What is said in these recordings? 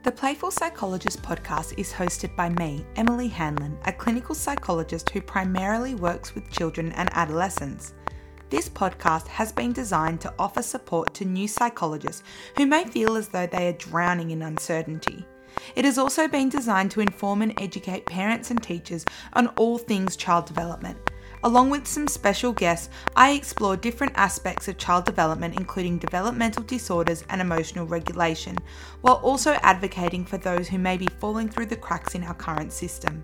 The Playful Psychologist podcast is hosted by me, Emily Hanlon, a clinical psychologist who primarily works with children and adolescents. This podcast has been designed to offer support to new psychologists who may feel as though they are drowning in uncertainty. It has also been designed to inform and educate parents and teachers on all things child development. Along with some special guests, I explore different aspects of child development, including developmental disorders and emotional regulation, while also advocating for those who may be falling through the cracks in our current system.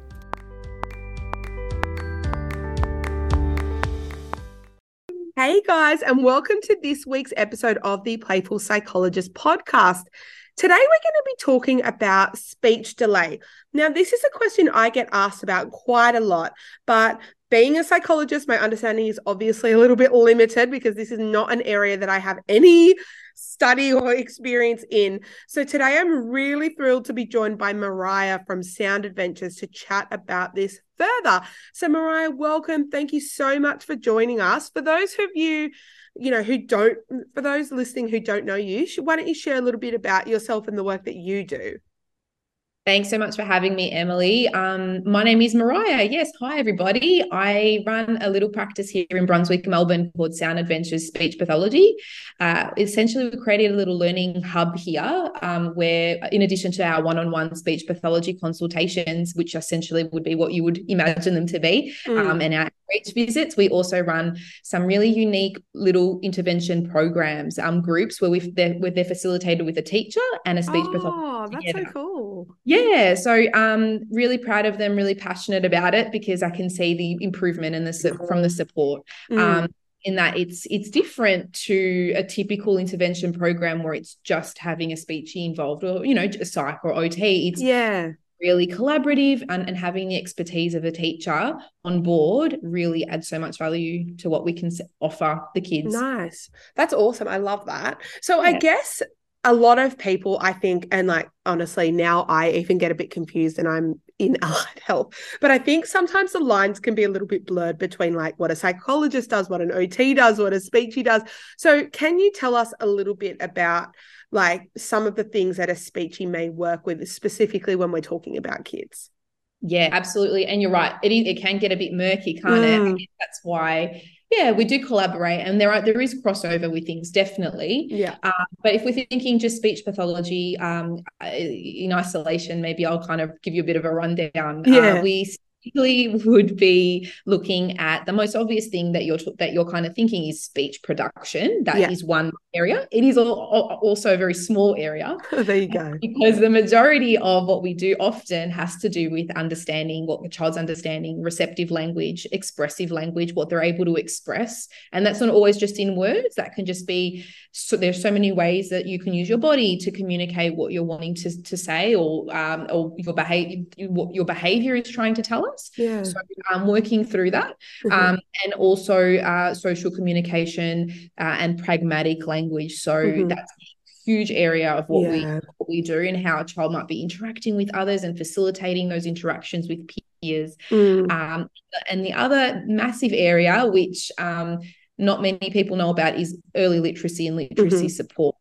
Hey guys, and welcome to this week's episode of the Playful Psychologist podcast. Today we're going to be talking about speech delay. Now, this is a question I get asked about quite a lot, but being a psychologist, my understanding is obviously a little bit limited because this is not an area that I have any study or experience in. So today I'm really thrilled to be joined by Mariah from Sound Adventures to chat about this further. So Mariah, welcome. Thank you so much for joining us. For those of you, for those listening who don't know you, why don't you share a little bit about yourself and the work that you do? Thanks so much for having me, Emily. My name is Mariah. Yes, hi everybody. I run a little practice here in Brunswick, Melbourne called Sound Adventures Speech Pathology. Essentially, we created a little learning hub here where, in addition to our one-on-one speech pathology consultations, which essentially would be what you would imagine them to be, and our outreach visits, we also run some really unique little intervention programs, groups where they're facilitated with a teacher and a speech pathologist. Oh, that's so cool. Yeah, so really proud of them, really passionate about it because I can see the improvement from the support. In that it's different to a typical intervention program where it's just having a speechy involved or, a psych or OT. It's really collaborative and having the expertise of a teacher on board really adds so much value to what we can offer the kids. Nice. That's awesome. I love that. So I guess a lot of people, I think, and honestly, now I even get a bit confused and I'm in allied health, but I think sometimes the lines can be a little bit blurred between what a psychologist does, what an OT does, what a speechy does. So can you tell us a little bit about some of the things that a speechy may work with, specifically when we're talking about kids? Yeah, absolutely. And you're right. It can get a bit murky, can't it? That's why we do collaborate, and there is crossover with things, definitely. Yeah. But if we're thinking just speech pathology in isolation, maybe I'll kind of give you a bit of a rundown. We typically would be looking at the most obvious thing that you're kind of thinking is speech production. That is one area. It is also a very small area. There you go. Because the majority of what we do often has to do with understanding what the child's understanding, receptive language, expressive language, what they're able to express. And that's not always just in words. That can just be, so there's so many ways that you can use your body to communicate what you're wanting to say or what your behavior is trying to tell us. Yeah. So I'm working through that. And also social communication and pragmatic language. So that's a huge area of what we do and how a child might be interacting with others and facilitating those interactions with peers. And the other massive area, which not many people know about, is early literacy and literacy support.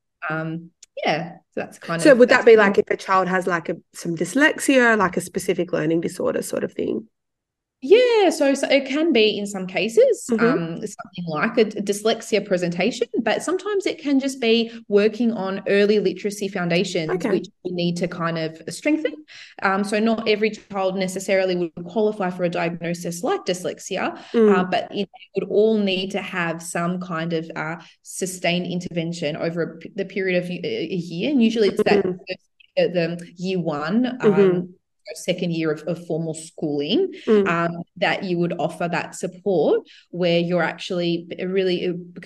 So that's kind of. So would that be if a child has some dyslexia, a specific learning disorder sort of thing? Yeah, so it can be in some cases something like a dyslexia presentation, but sometimes it can just be working on early literacy foundations, which we need to kind of strengthen. So not every child necessarily would qualify for a diagnosis like dyslexia, but it would all need to have some kind of sustained intervention over the period of a year, and usually it's the year one. Second year of formal schooling, that you would offer that support where you're actually really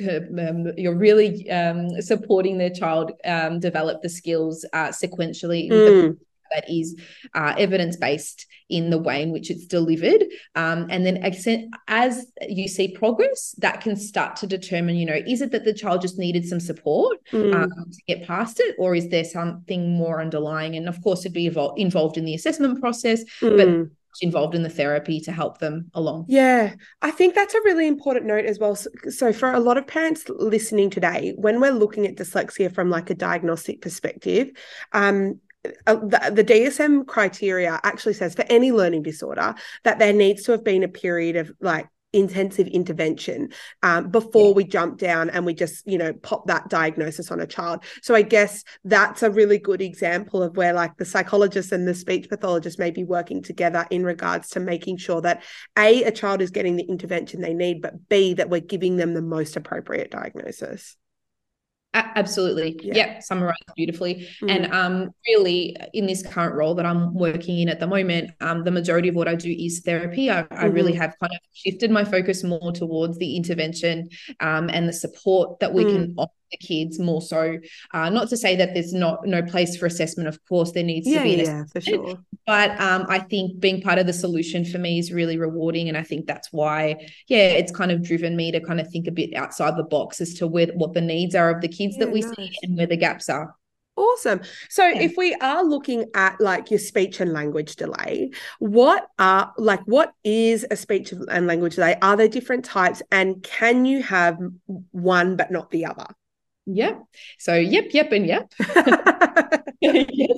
supporting the child develop the skills sequentially that is evidence-based in the way in which it's delivered. And then as you see progress, that can start to determine, is it that the child just needed some support to get past it, or is there something more underlying? And of course, it'd be involved in the assessment process, but involved in the therapy to help them along. Yeah, I think that's a really important note as well. So for a lot of parents listening today, when we're looking at dyslexia from a diagnostic perspective, the DSM criteria actually says for any learning disorder that there needs to have been a period of like intensive intervention before we jump down and we just, pop that diagnosis on a child. So I guess that's a really good example of where like the psychologist and the speech pathologist may be working together in regards to making sure that A, a child is getting the intervention they need, but B, that we're giving them the most appropriate diagnosis. Absolutely. Yeah. Summarized beautifully. And really in this current role that I'm working in at the moment, the majority of what I do is therapy. I really have kind of shifted my focus more towards the intervention and the support that we can offer the kids more so. Not to say that there's no place for assessment. Of course, there needs to be an assessment, for sure. But I think being part of the solution for me is really rewarding. And I think that's why, it's kind of driven me to kind of think a bit outside the box as to what the needs are of the kids that we see and where the gaps are. Awesome. So if we are looking at like your speech and language delay, what is a speech and language delay? Are there different types, and can you have one but not the other? Yeah. So yep, and yep. Yes.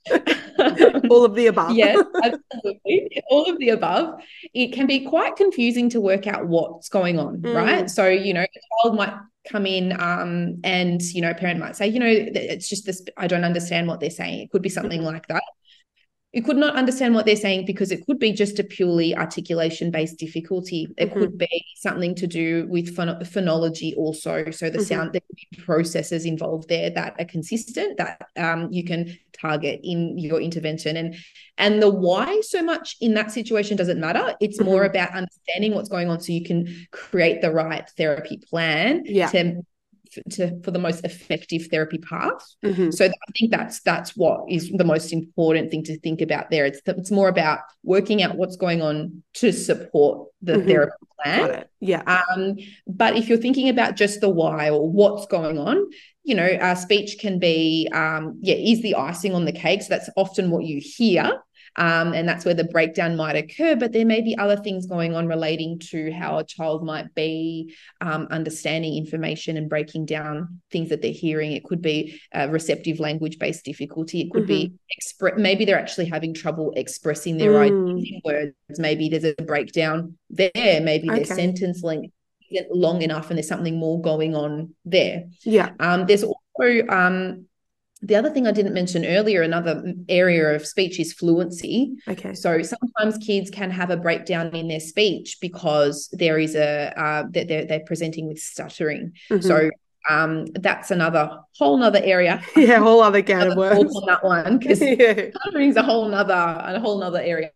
All of the above. Yes, absolutely. All of the above. It can be quite confusing to work out what's going on, right? So, a child might come in and, a parent might say, it's just this, I don't understand what they're saying. It could be something like that. You could not understand what they're saying because it could be just a purely articulation-based difficulty. It could be something to do with phonology also. So the sound, there could be processes involved there that are consistent that you can target in your intervention. And the why so much in that situation doesn't matter. It's more about understanding what's going on so you can create the right therapy plan for the most effective therapy path. So I think that's what is the most important thing to think about there. It's more about working out what's going on to support the therapy plan. Got it. Yeah. But if you're thinking about just the why or what's going on, speech can be, is the icing on the cake. So that's often what you hear. And that's where the breakdown might occur, but there may be other things going on relating to how a child might be understanding information and breaking down things that they're hearing. It could be a receptive language-based difficulty. It could be maybe they're actually having trouble expressing their ideas in words. Maybe there's a breakdown there. Maybe their sentence length isn't long enough and there's something more going on there. Yeah. There's also the other thing I didn't mention earlier, another area of speech is fluency. Okay. So sometimes kids can have a breakdown in their speech because there is they're presenting with stuttering. So that's whole nother area. Yeah, whole other can of worms on that one because stuttering is a whole nother area.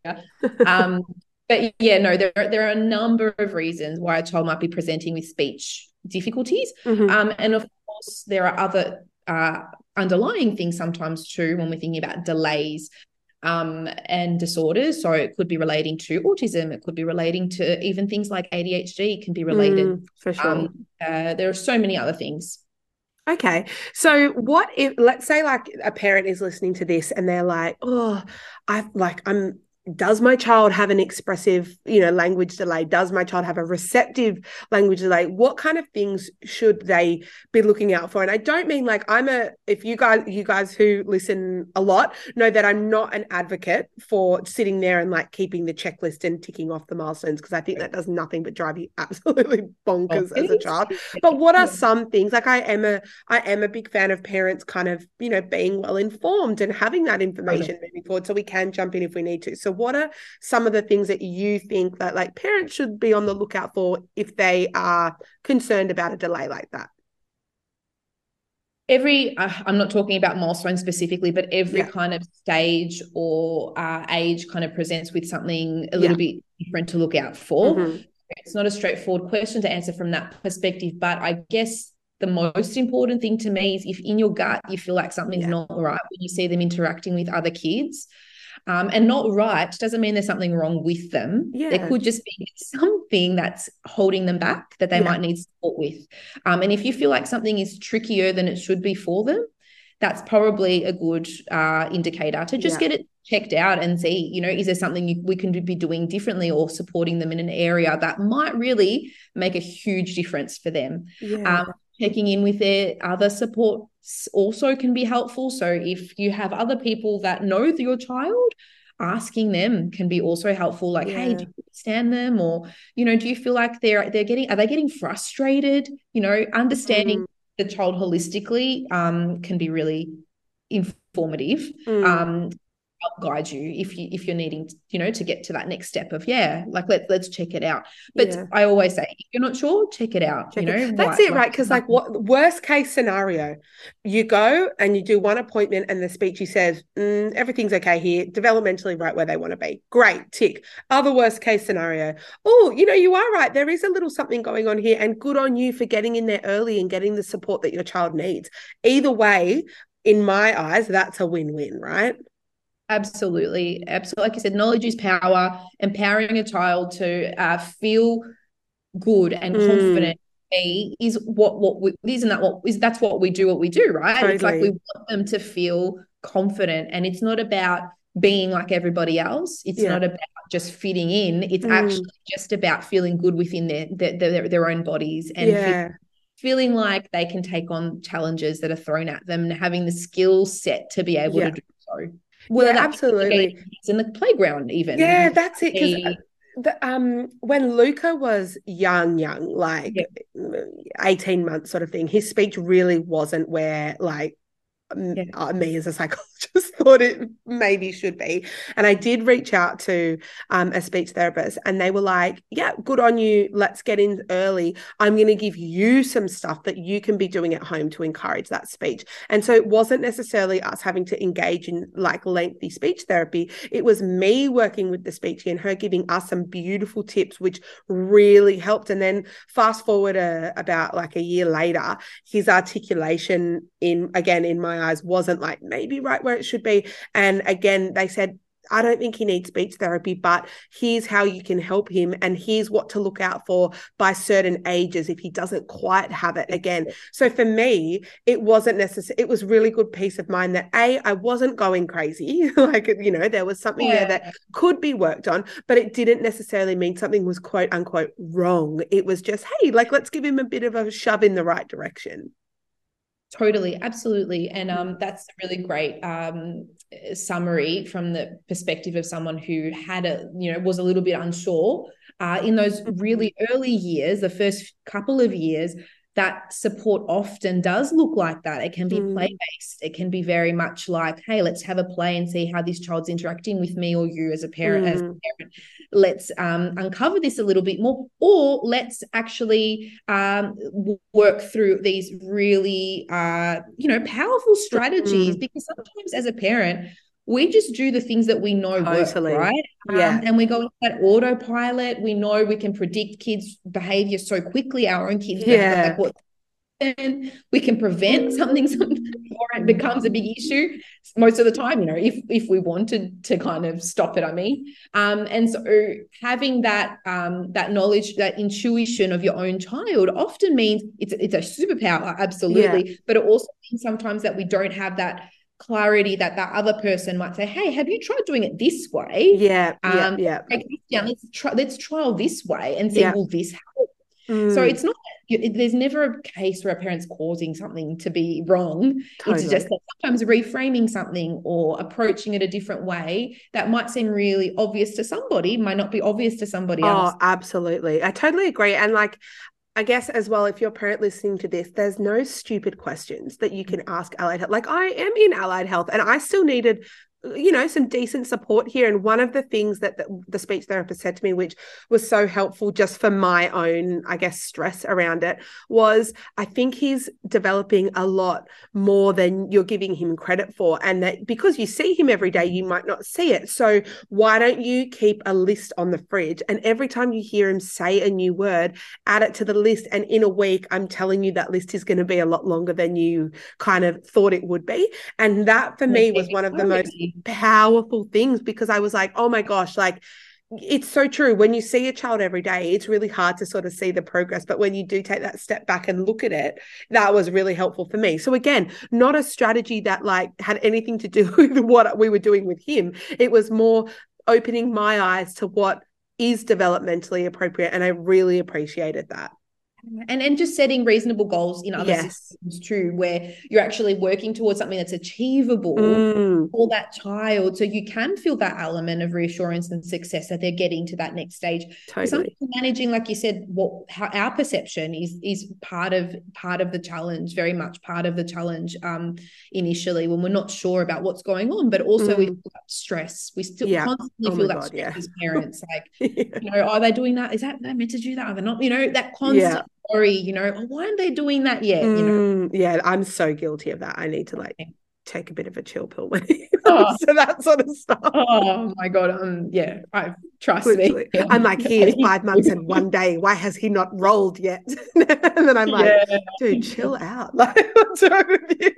But there are a number of reasons why a child might be presenting with speech difficulties, and of course there are other underlying things sometimes too when we're thinking about delays and disorders. So it could be relating to autism, it could be relating to even things like ADHD can be related. For sure. There are so many other things. Okay. So what if, let's say like a parent is listening to this and they're like, does my child have an expressive, language delay? Does my child have a receptive language delay? What kind of things should they be looking out for? And I don't mean like if you guys who listen a lot know that I'm not an advocate for sitting there and like keeping the checklist and ticking off the milestones, because I think that does nothing but drive you absolutely bonkers as a child. But what are some things? Like I am a big fan of parents kind of, being well informed and having that information moving forward so we can jump in if we need to. So what are some of the things that you think that like parents should be on the lookout for if they are concerned about a delay like that? I'm not talking about milestones specifically, but every kind of stage or age kind of presents with something a little bit different to look out for. It's not a straightforward question to answer from that perspective, but I guess the most important thing to me is if in your gut you feel like something's not right when you see them interacting with other kids. And not right doesn't mean there's something wrong with them. There could just be something that's holding them back that they might need support with. And if you feel like something is trickier than it should be for them, that's probably a good indicator to just get it checked out and see, is there something we can be doing differently or supporting them in an area that might really make a huge difference for them. checking in with their other supports also can be helpful. So if you have other people that know your child, asking them can be also helpful. Like, hey, do you understand them? Or, do you feel like are they getting frustrated? Understanding the child holistically can be really informative. Help guide you if you're needing to get to that next step of let's check it out. But I always say, if you're not sure, check it out. That's it, right? Because what worst case scenario, you go and you do one appointment and the speechy says everything's okay here, developmentally right where they want to be, great, tick. Other worst case scenario, you are right, there is a little something going on here, and good on you for getting in there early and getting the support that your child needs. Either way, in my eyes, that's a win-win, right? Absolutely. Like you said, knowledge is power. Empowering a child to feel good and confident is that's what we do, right? Totally. It's like we want them to feel confident, and it's not about being like everybody else. It's not about just fitting in. It's actually just about feeling good within their own bodies, and feeling like they can take on challenges that are thrown at them, and having the skill set to be able to do so. Absolutely. It's in the playground even. Yeah, that's it. Because when Luca was young, like 18 months sort of thing, his speech really wasn't where me as a psychologist thought it maybe should be. And I did reach out to a speech therapist, and they were like, yeah, good on you, let's get in early. I'm going to give you some stuff that you can be doing at home to encourage that speech. And so it wasn't necessarily us having to engage in lengthy speech therapy. It was me working with the speechy and her giving us some beautiful tips, which really helped. And then fast forward about a year later, his articulation in my eyes wasn't maybe right where it should be. And again, they said, I don't think he needs speech therapy, but here's how you can help him, and here's what to look out for by certain ages if he doesn't quite have it again. So for me, it wasn't necessary. It was really good peace of mind that I wasn't going crazy. There was something there that could be worked on, but it didn't necessarily mean something was quote unquote wrong. It was just, hey, let's give him a bit of a shove in the right direction. Totally, absolutely. And that's a really great summary from the perspective of someone who was a little bit unsure in those really early years, the first couple of years. That support often does look like that. It can be play-based. It can be very much like, hey, let's have a play and see how this child's interacting with me or you as a parent. Let's uncover this a little bit more, or let's actually work through these really, powerful strategies, because sometimes as a parent, we just do the things that we know work, right? And we go into that autopilot. We know we can predict kids' behavior so quickly, our own kids' behavior, and we can prevent something before it becomes a big issue most of the time, if we wanted to kind of stop it, and so having that knowledge, that intuition of your own child often means it's a superpower, absolutely, but it also means sometimes that we don't have that clarity that other person might say, hey, have you tried doing it this way? Let's trial this way and see, will this help? So it's not, there's never a case where a parent's causing something to be wrong. Totally. It's just that sometimes reframing something or approaching it a different way that might seem really obvious to somebody might not be obvious to somebody else. Oh, absolutely. I totally agree. And I guess as well, if you're a parent listening to this, there's no stupid questions that you can ask Allied Health. I am in Allied Health and I still needed some decent support here. And one of the things that the speech therapist said to me, which was so helpful just for my own, I guess, stress around it, was I think he's developing a lot more than you're giving him credit for. And that because you see him every day, you might not see it. So why don't you keep a list on the fridge? And every time you hear him say a new word, add it to the list. And in a week, I'm telling you that list is going to be a lot longer than you kind of thought it would be. And that for me was one of the most powerful things, because I was like, oh my gosh, it's so true. When you see a child every day, it's really hard to sort of see the progress. But when you do take that step back and look at it, that was really helpful for me. So again, not a strategy that had anything to do with what we were doing with him. It was more opening my eyes to what is developmentally appropriate. And I really appreciated that. And just setting reasonable goals in other Yes. systems too, where you're actually working towards something that's achievable for that child. So you can feel that element of reassurance and success that they're getting to that next stage. Totally. Managing, like you said, how our perception is part of the challenge, very much part of the challenge initially, when we're not sure about what's going on, but also we feel that stress. We still constantly feel that stress as parents. Like, you know, are they doing that? Is that they're meant to do that? Are they not? You know, that constant worry, you know, why aren't they doing that yet? You know? Yeah, I'm so guilty of that. I need to like take a bit of a chill pill when so that sort of stuff. Oh my God. Yeah, I trust Literally. me. I'm like, he is 5 months and 1 day. Why has he not rolled yet? And then I'm like, dude, chill out. Like, what's wrong with you?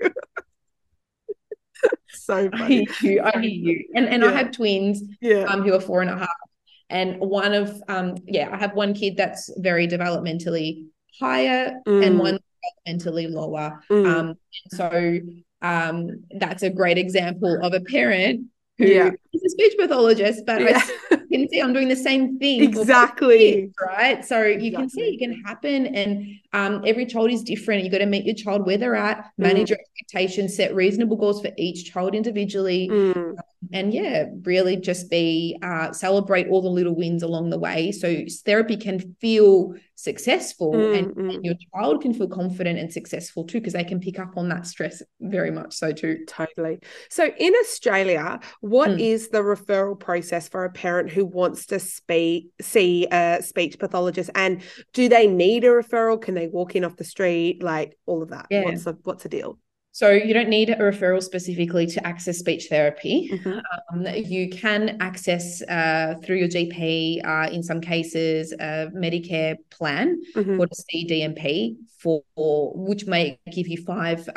So funny. I hear you. And I have twins who are 4.5. And one of I have one kid that's very developmentally higher and one developmentally lower. So that's a great example of a parent who is a speech pathologist, but I can see I'm doing the same thing. Exactly. Kids, right? So you can see it can happen, and every child is different. You got to meet your child where they're at, manage your expectations, set reasonable goals for each child individually. And really just celebrate all the little wins along the way. So therapy can feel successful and your child can feel confident and successful too, because they can pick up on that stress very much so too. Totally. So in Australia, what is the referral process for a parent who wants to see a speech pathologist? And do they need a referral? Can they walk in off the street? Like all of that? Yeah. What's the deal? So you don't need a referral specifically to access speech therapy. You can access through your GP, in some cases, a Medicare plan called a CDMP, which may give you 5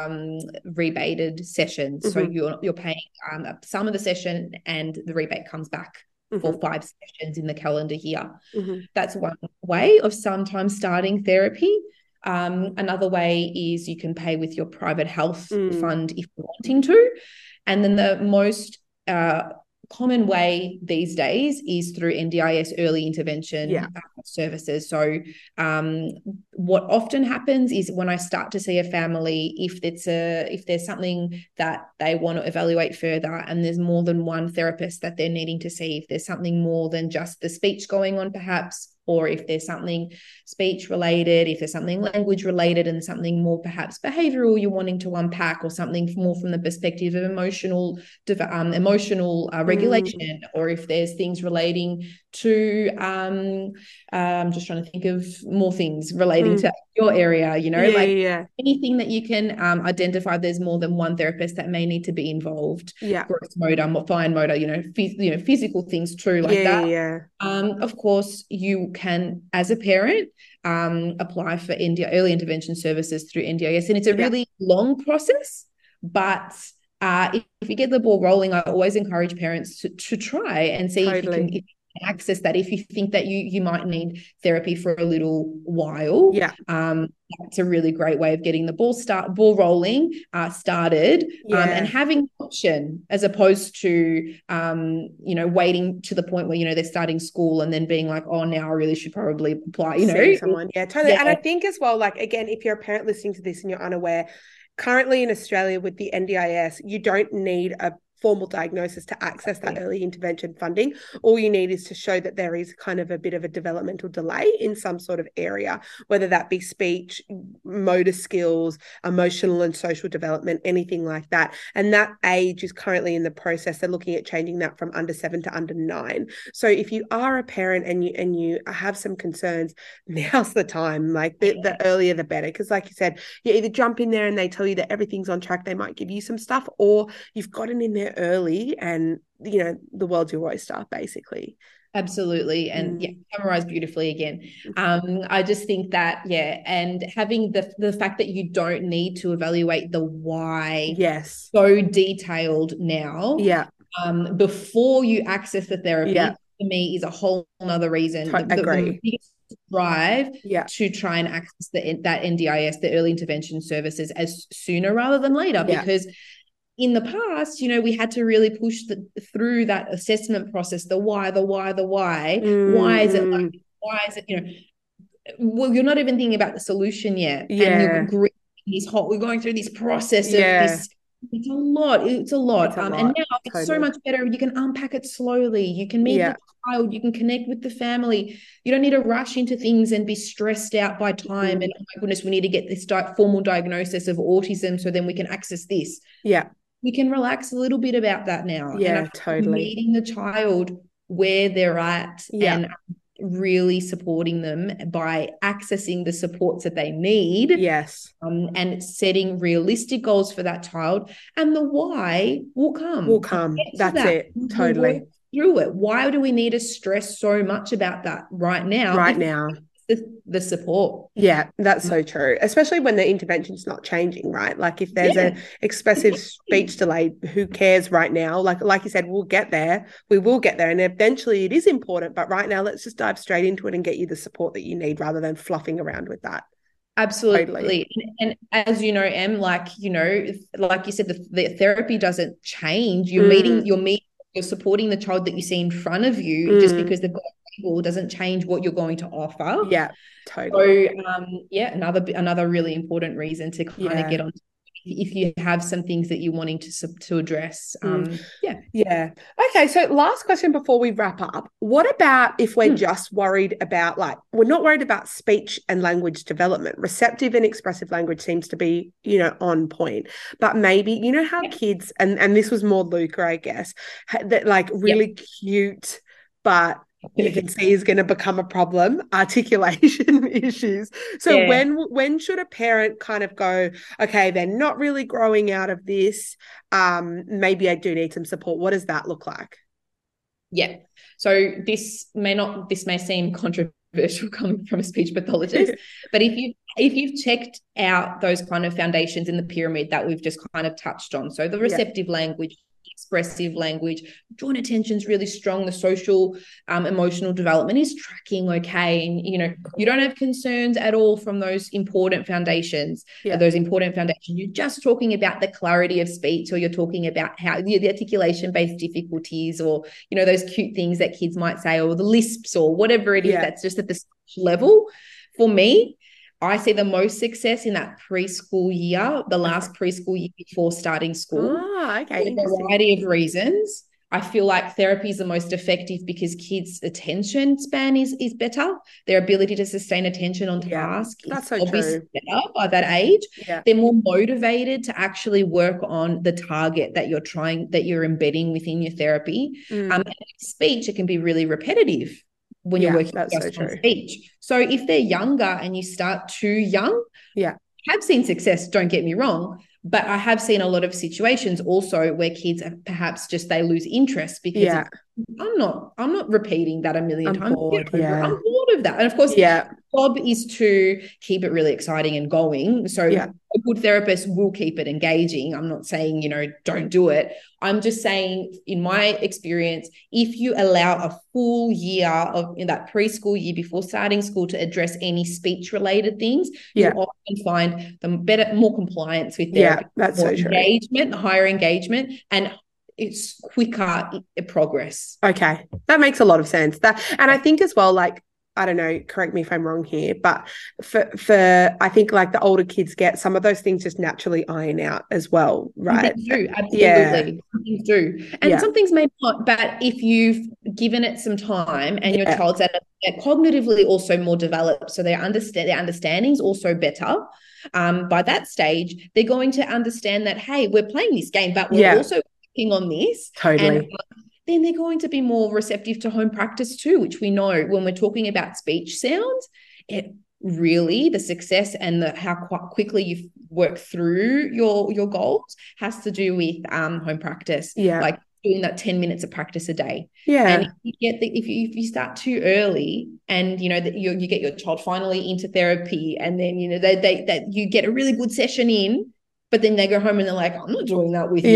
rebated sessions. So you're paying some of the session and the rebate comes back for 5 sessions in the calendar year. That's one way of sometimes starting therapy. Another way is you can pay with your private health fund if you're wanting to. And then the most common way these days is through NDIS early intervention services. So what often happens is when I start to see a family, if there's something that they want to evaluate further and there's more than one therapist that they're needing to see, if there's something more than just the speech going on perhaps, or if there's something speech related, if there's something language related and something more perhaps behavioral you're wanting to unpack, or something more from the perspective of emotional regulation, or if there's things relating to I'm just trying to think of more things relating to your area, you know, anything that you can identify there's more than one therapist that may need to be involved. Gross motor, fine motor, physical things too, like that. Of course, you can, as a parent, apply for early intervention services through NDIS, and it's a really long process, but if you get the ball rolling, I always encourage parents to try and see if you can access that. If you think that you might need therapy for a little while, it's a really great way of getting the ball rolling, started, and having an option, as opposed to waiting to the point where they're starting school and then being like, oh, now I really should probably apply. See someone, totally. And I think as well, like again, if you're a parent listening to this and you're unaware, currently in Australia with the NDIS, you don't need a formal diagnosis to access that early intervention funding. All you need is to show that there is kind of a bit of a developmental delay in some sort of area, whether that be speech, motor skills, emotional and social development, anything like that. And that age is currently in the process. They're looking at changing that from under 7 to under 9. So if you are a parent and you have some concerns, now's the time. Like the earlier the better, because like you said, you either jump in there and they tell you that everything's on track, they might give you some stuff, or you've gotten in there early and the world's your oyster basically. Absolutely. And summarized beautifully again. I just think that and having the fact that you don't need to evaluate the why so detailed now before you access the therapy, for me is a whole nother reason. The biggest drive to try and access that NDIS, the early intervention services, as sooner rather than later, because in the past, we had to really push through that assessment process, the why. Why is it like, why is it, well, you're not even thinking about the solution yet. Yeah. And you're grieving we're going through this process of this. It's a lot. It's a lot. And now it's so much better. You can unpack it slowly. You can meet the child. You can connect with the family. You don't need to rush into things and be stressed out by time. And oh my goodness, we need to get this formal diagnosis of autism so then we can access this. Yeah. We can relax a little bit about that now. Yeah, totally. Meeting the child where they're at and really supporting them by accessing the supports that they need. Yes. And setting realistic goals for that child, and the why will come. That's it. Totally. Through it. Why do we need to stress so much about that right now? The support. Yeah, that's so true. Especially when the intervention's not changing, right? Like if there's an expressive speech delay, who cares right now? Like you said, we'll get there. We will get there. And eventually it is important. But right now, let's just dive straight into it and get you the support that you need rather than fluffing around with that. Absolutely. Totally. And as you know, Em, like you said, the therapy doesn't change. You're supporting the child that you see in front of you just because they've got doesn't change what you're going to offer. Yeah, totally. So another really important reason to kind of get on if you have some things that you're wanting to address. Okay, so last question before we wrap up. What about if we're just worried about, we're not worried about speech and language development? Receptive and expressive language seems to be, on point. But maybe, how kids, and this was more Luca, I guess, that really cute, but you can see is going to become a problem, articulation issues. So when should a parent kind of go, okay, they're not really growing out of this, maybe I do need some support? What does that look like? Yeah. So this may seem controversial coming from a speech pathologist, but if you've checked out those kind of foundations in the pyramid that we've just kind of touched on, so the receptive language, expressive language, joint attention is really strong, the social emotional development is tracking okay, and you don't have concerns at all from those important foundations. You're just talking about the clarity of speech, or you're talking about how the articulation based difficulties, or those cute things that kids might say, or the lisps, or whatever it is that's just at the level. For me, I see the most success in that preschool year, the last preschool year before starting school. Okay. For a variety of reasons. I feel like therapy is the most effective because kids' attention span is better. Their ability to sustain attention on task is obviously better by that age. Yeah. They're more motivated to actually work on the target that you're embedding within your therapy. And speech, it can be really repetitive when you're working just on speech. So if they're younger and you start too young, I have seen success, don't get me wrong, but I have seen a lot of situations also where kids perhaps they lose interest because I'm not repeating that a million times. I'm bored of that. And of course, job is to keep it really exciting and going. So a good therapist will keep it engaging. I'm not saying, don't do it. I'm just saying, in my experience, if you allow a full year in that preschool year before starting school to address any speech related things, you'll often find more compliance with therapy, that's more engagement, higher engagement, and it's quicker progress. Okay. That makes a lot of sense. And I think as well, I don't know, correct me if I'm wrong here, but for I think the older kids get, some of those things just naturally iron out as well, right? They do, absolutely. Some things do. And some things may not, but if you've given it some time and your child's cognitively also more developed, so their understanding's also better, by that stage, they're going to understand that, hey, we're playing this game, but we're also working on this. Totally. And, then they're going to be more receptive to home practice too, which we know when we're talking about speech sounds, it really, the success and how quickly you work through your goals has to do with home practice. Like doing that 10 minutes of practice a day. And if you start too early and that you get your child finally into therapy, and then that you get a really good session in, but then they go home and they're like, I'm not doing that with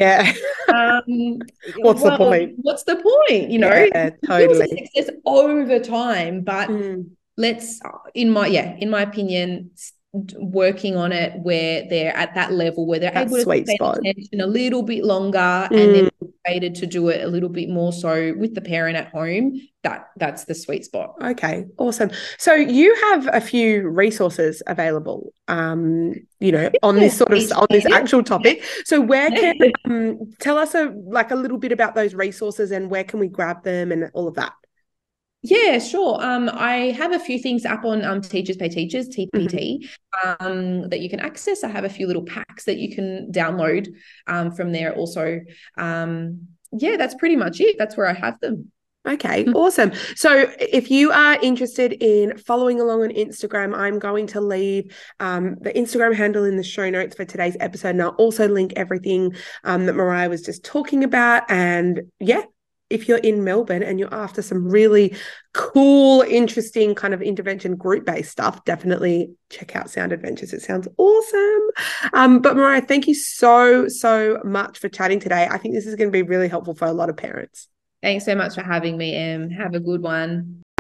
you. What's the point? What's the point? Totally. Success over time, but let's, in my opinion, working on it where they're at that level where they're able to pay attention a little bit longer, and then motivated to do it a little bit more so with the parent at home, that's the sweet spot. Okay, awesome. So you have a few resources available, on this actual topic. So where can tell us a little bit about those resources and where can we grab them and all of that? Yeah, sure. I have a few things up on Teachers Pay Teachers, TPT, that you can access. I have a few little packs that you can download from there also. That's pretty much it. That's where I have them. Okay, awesome. So if you are interested in following along on Instagram, I'm going to leave the Instagram handle in the show notes for today's episode. And I'll also link everything that Mariah was just talking about. And yeah, if you're in Melbourne and you're after some really cool, interesting kind of intervention group-based stuff, definitely check out Sound Adventures. It sounds awesome. But Mariah, thank you so, so much for chatting today. I think this is going to be really helpful for a lot of parents. Thanks so much for having me, Em. Have a good one.